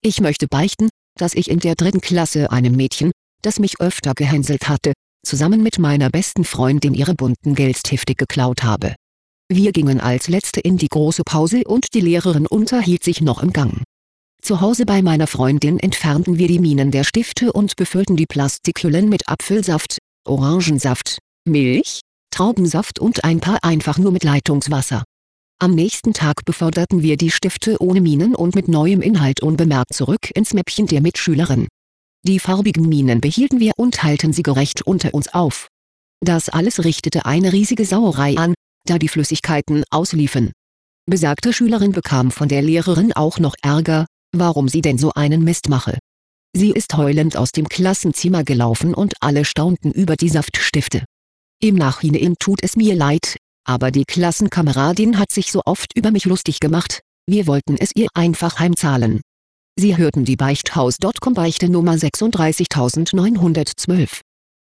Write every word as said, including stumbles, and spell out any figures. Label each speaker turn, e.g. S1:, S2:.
S1: Ich möchte beichten, dass ich in der dritten Klasse einem Mädchen, das mich öfter gehänselt hatte, zusammen mit meiner besten Freundin ihre bunten Geldstifte geklaut habe. Wir gingen als Letzte in die große Pause und die Lehrerin unterhielt sich noch im Gang. Zu Hause bei meiner Freundin entfernten wir die Minen der Stifte und befüllten die Plastikhüllen mit Apfelsaft, Orangensaft, Milch, Traubensaft und ein paar einfach nur mit Leitungswasser. Am nächsten Tag beförderten wir die Stifte ohne Minen und mit neuem Inhalt unbemerkt zurück ins Mäppchen der Mitschülerin. Die farbigen Minen behielten wir und teilten sie gerecht unter uns auf. Das alles richtete eine riesige Sauerei an, da die Flüssigkeiten ausliefen. Besagte Schülerin bekam von der Lehrerin auch noch Ärger, warum sie denn so einen Mist mache. Sie ist heulend aus dem Klassenzimmer gelaufen und alle staunten über die Saftstifte. Im Nachhinein tut es mir leid, aber die Klassenkameradin hat sich so oft über mich lustig gemacht, wir wollten es ihr einfach heimzahlen. Sie hörten die Beichthaus Punkt com Beichte Nummer sechsunddreißigtausendneunhundertzwölf.